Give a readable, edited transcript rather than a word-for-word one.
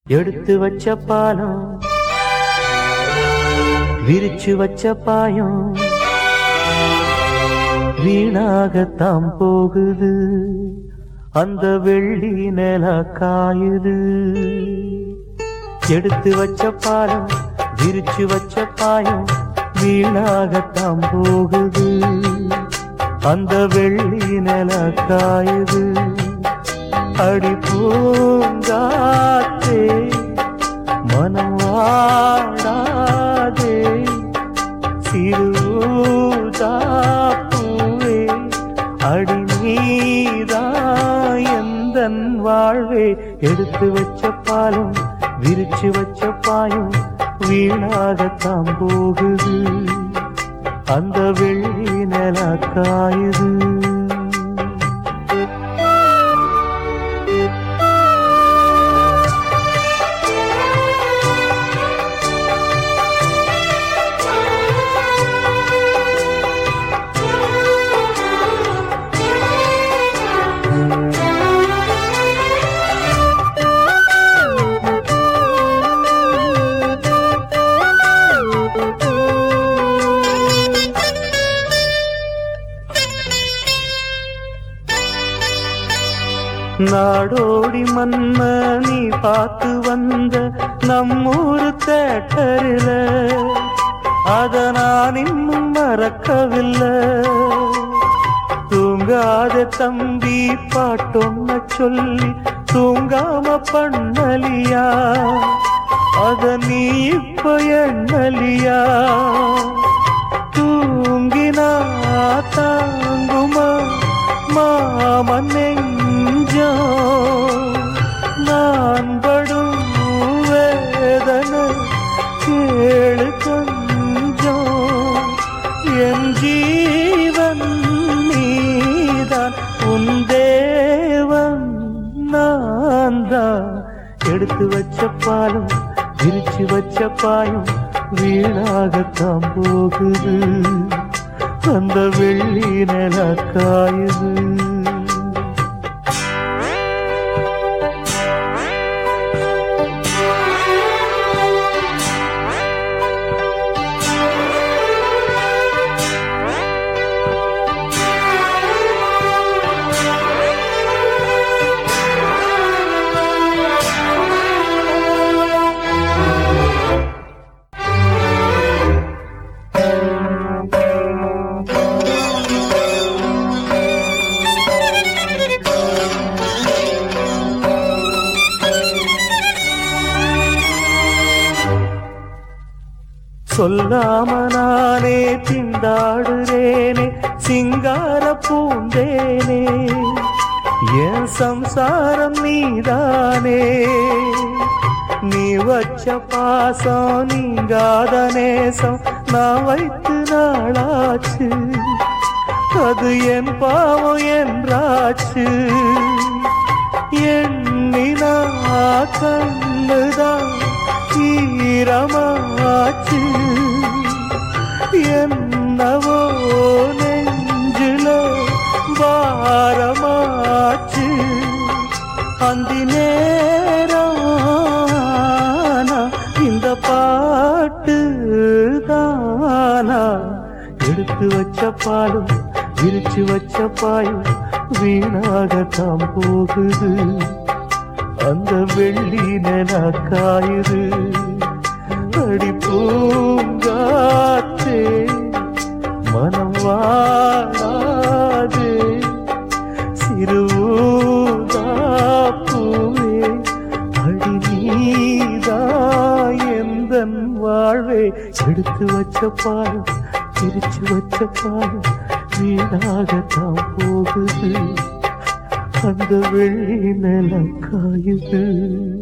எடுத்து வச்ச பாலம் விரிச்சு வச்ச பாயம் வீணாகத்தான் போகுது. அந்த வெள்ளி நில காயுது. எடுத்து வச்ச பாலம் விரிச்சு வச்ச பாயம் வீணாகத்தான் போகுது. அந்த வெள்ளி நில காயுது. அடி பூங்காத்தே மனம் வாடாதே சிறுதாப்பூவே அடி நீதான் எந்தன் வாழ்வே. எடுத்து வச்ச பாலம் விரிச்சு வச்ச பாயம் வீணாகத்தான் போகுது. அந்த வெள்ளி நில காயுது. நாடோடி மன்ன நீ பார்த்து வந்த நம்மூரு தேட்டரில அத நான் இன்னும் மறக்கவில்லை. தூங்காத தம்பி பாட்டொன்ன சொல்லி தூங்காம பண்ணலியா அத நீ இப்ப எண்ணலியா. தூங்கினா தாங்குமா மாமன் நெஞ்சோ நான் படும் வேதனை கேளு கொஞ்சம். என் ஜீவன் நீதான் உன் தேவன் நான் தான். எடுத்து வச்ச பாலம் விரிச்சு வச்ச பாயம் வீணாகத்தான் போகுது. அந்த வெள்ளி நில காயுது. சொல்லாம நானே திண்டாடுறேனே சிங்கார பூந்தேனே. என் சம்சாரம் நீதானே. நீ வச்ச பாசம் நீங்காத நேசம் நான் வைத்து நாளாச்சு. அது என் பாவம் என்றாச்சு. எண்ணினா கண்ணுதான் ஈரமாச்சு. என்னவோ நெஞ்சுல பாரமாச்சு. அந்தி நேரம் இந்த பாட்டு தானா. எடுத்து வச்ச பாலும் விரிச்சு வச்ச பாயும் வீணாகத்தான் போகுது. அந்த வெள்ளி நில காயுது. அடி பூங்காத்தே மனம் வாடாதே சிறுதாப்பூவே அடி நீதான் எந்தன் வாழ்வே. எடுத்து வச்ச பாலும் பிரிச்சு வச்ச பாலும் வீணாகத்தான் போகுது. அந்த வெள்ளி நில காயுது.